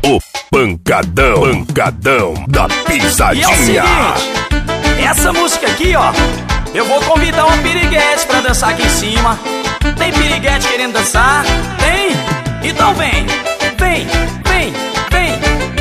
O pancadão da pisadinha. E é o seguinte, essa música aqui, ó, eu vou convidar um piriguete pra dançar aqui em cima. Tem piriguete querendo dançar? Tem? Então vem, vem, vem, vem.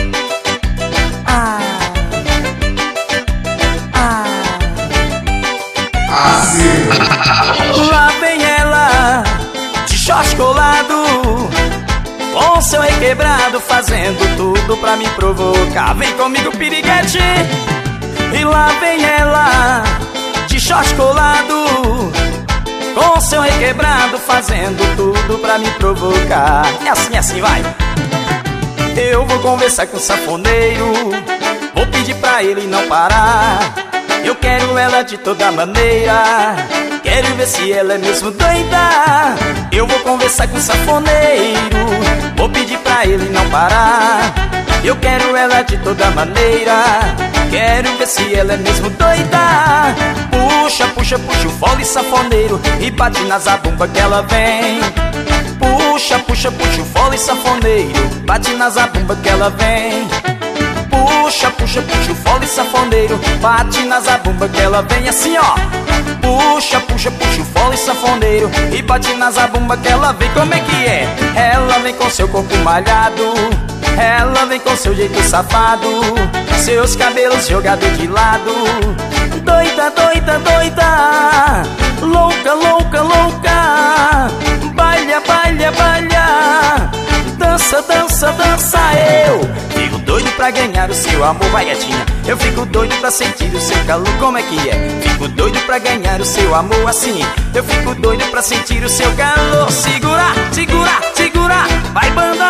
Lá vem ela, de short colado, com seu requebrado, fazendo tudo pra me provocar. Vem comigo, piriguete. E lá vem ela, de short colado, com seu requebrado, fazendo tudo pra me provocar. É assim, vai. Eu vou conversar com o sanfoneiro, vou pedir pra ele não parar. Eu quero ela de toda maneira, quero ver se ela é mesmo doida. Eu vou conversar com o sanfoneiro, vou pedir pra ele não parar. Eu quero ela de toda maneira, quero ver se ela é mesmo doida. Puxa, puxa, puxa o fole sanfoneiro e bate na zabumba que ela vem. Puxa, puxa, puxa o fole sanfoneiro, bate na zabumba que ela vem. Puxa, puxa, puxa o fole sanfoneiro, bate na zabumba que ela vem. Assim, ó. Puxa, puxa, puxa o fole sanfoneiro e bate na zabumba que ela vem. Como é que é? Ela vem com seu corpo malhado, ela vem com seu jeito safado, seus cabelos jogados de lado. Doida, doida, doida, louca, louca, louca. Bailha, bailha, bailha, dança, dança, dança. Eu fico doido pra ganhar o seu amor, vai gatinha. Eu fico doido pra sentir o seu calor, como é que é? Fico doido pra ganhar o seu amor assim. Eu fico doido pra sentir o seu calor. Segura, segura, segura, vai banda.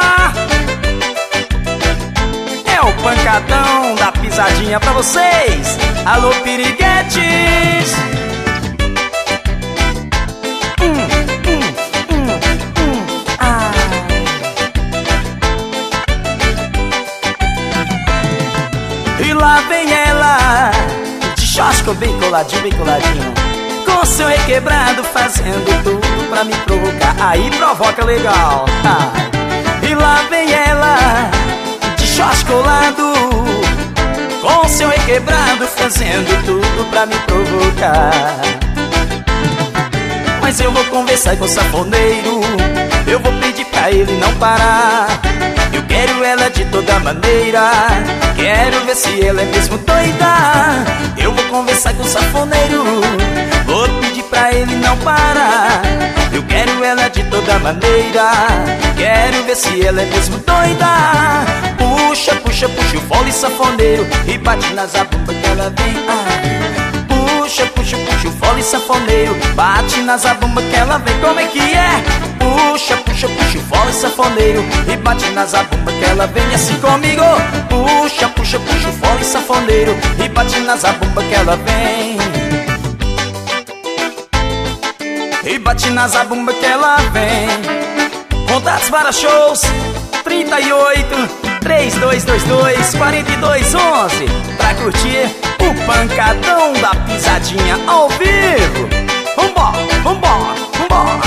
É o pancadão da pisadinha pra vocês. Alô, piriguetes. E lá vem ela, de short bem coladinho, bem coladinho, com seu requebrado, fazendo tudo pra me provocar. Aí provoca legal. E lá vem ela, de short colado, com seu requebrado, fazendo tudo pra me provocar. Mas eu vou conversar com o sanfoneiro, eu vou pedir pra ele não parar. Eu quero ela de toda maneira, quero ver se ela é mesmo doida. Eu vou conversar com o sanfoneiro, vou pedir pra ele não parar. Eu quero ela de toda maneira, quero ver se ela é mesmo doida. Puxa, puxa, puxa o fole sanfoneiro e bate na zabumba que ela vem. Puxa, puxa, puxa o fole sanfoneiro, bate na zabumba que ela vem. Como é que é? Puxa, puxa, puxa o fole sanfoneiro e bate na zabumba que ela vem. Assim comigo. Puxa, puxa, puxa o fole sanfoneiro e bate na zabumba que ela vem. E bate na zabumba que ela vem. Contatos para shows 38 3222 4211 pra curtir o pancadão da pisadinha ao vivo. Vambora, vambora, vambora.